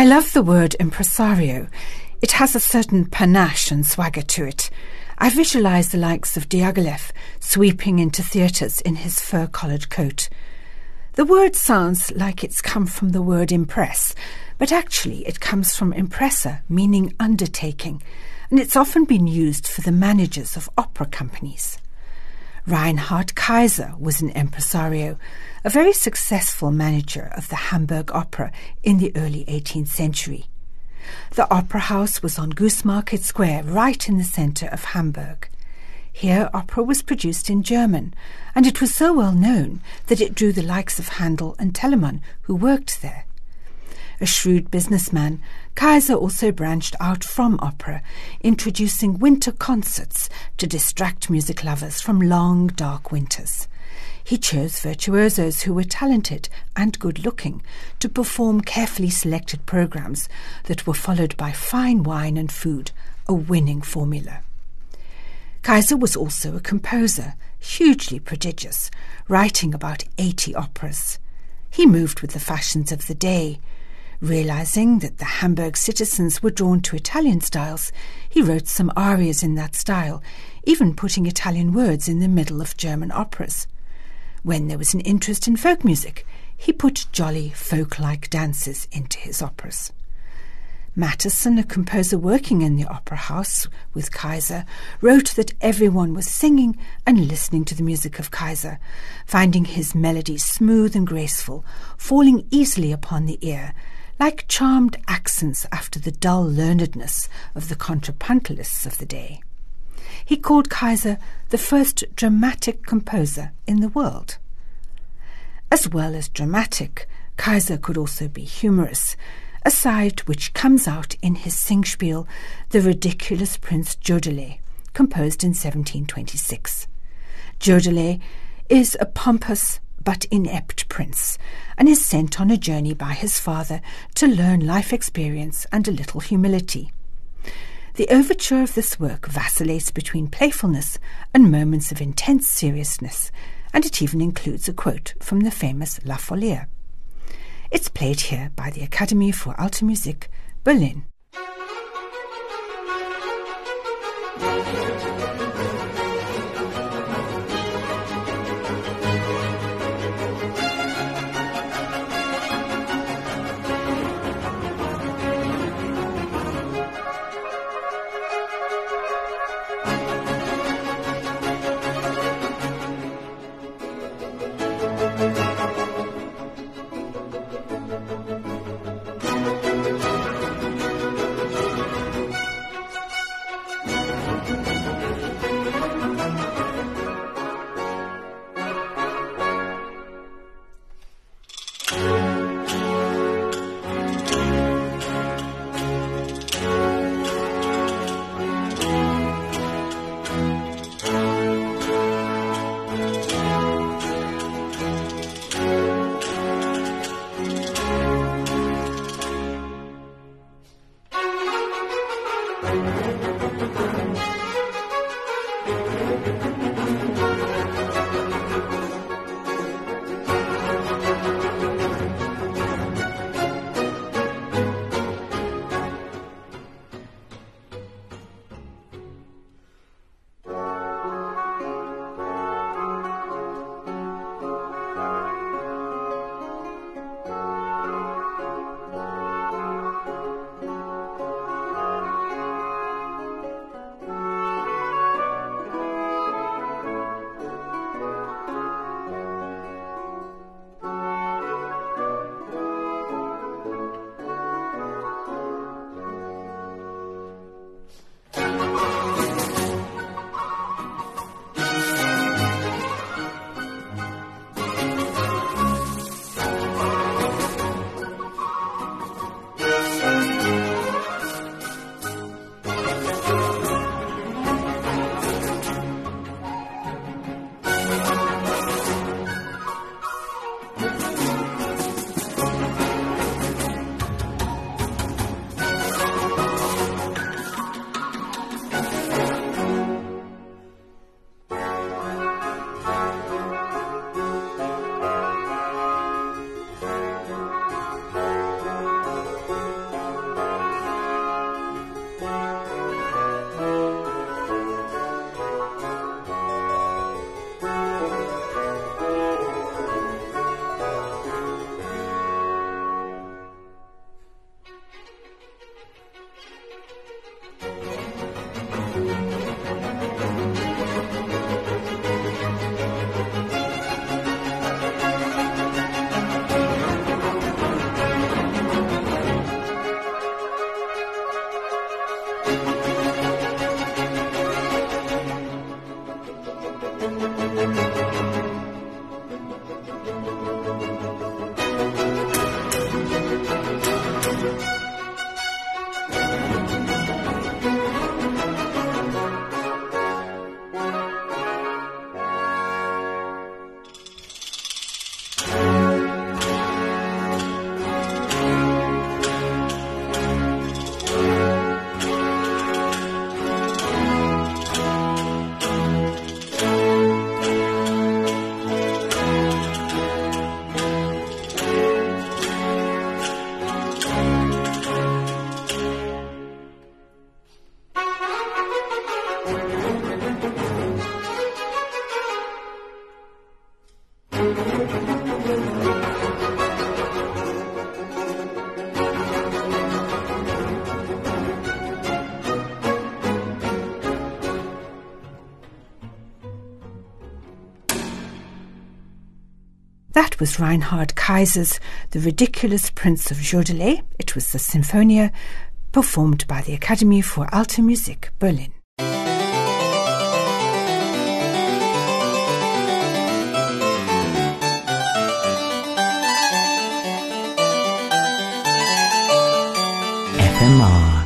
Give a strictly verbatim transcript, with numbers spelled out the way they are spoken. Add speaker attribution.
Speaker 1: love the word impresario. It has a certain panache and swagger to it. I visualise the likes of Diaghilev sweeping into theatres in his fur-collared coat. The word sounds like it's come from the word impress, but actually it comes from impresa, meaning undertaking, and it's often been used for the managers of opera companies. Reinhard Kaiser was an impresario, a very successful manager of the Hamburg Opera in the early eighteenth century. The opera house was on Goosemarket Square, right in the centre of Hamburg. Here opera was produced in German, and it was so well known that it drew the likes of Handel and Telemann, who worked there. A shrewd businessman, Kaiser also branched out from opera, introducing winter concerts to distract music lovers from long, dark winters. He chose virtuosos who were talented and good-looking to perform carefully selected programs that were followed by fine wine and food, a winning formula. Kaiser was also a composer, hugely prodigious, writing about eighty operas. He moved with the fashions of the day. Realizing that the Hamburg citizens were drawn to Italian styles, he wrote some arias in that style, even putting Italian words in the middle of German operas. When there was an interest in folk music, he put jolly folk-like dances into his operas. Mattheson, a composer working in the opera house with Kaiser, wrote that everyone was singing and listening to the music of Kaiser, finding his melodies smooth and graceful, falling easily upon the ear, like charmed accents after the dull learnedness of the contrapuntalists of the day. He called Kaiser the first dramatic composer in the world. As well as dramatic, Kaiser could also be humorous, a side which comes out in his Singspiel, The Ridiculous Prince Jodelet, composed in seventeen twenty-six. Jodelet is a pompous but inept prince, and is sent on a journey by his father to learn life experience and a little humility. The overture of this work vacillates between playfulness and moments of intense seriousness, and it even includes a quote from the famous La Folia. It's played here by the Academy für Alte Musik, Berlin. That was Reinhard Kaiser's The Ridiculous Prince of Jodelet. It was the Sinfonia, performed by the Academy for Alte Musik, Berlin.
Speaker 2: F M R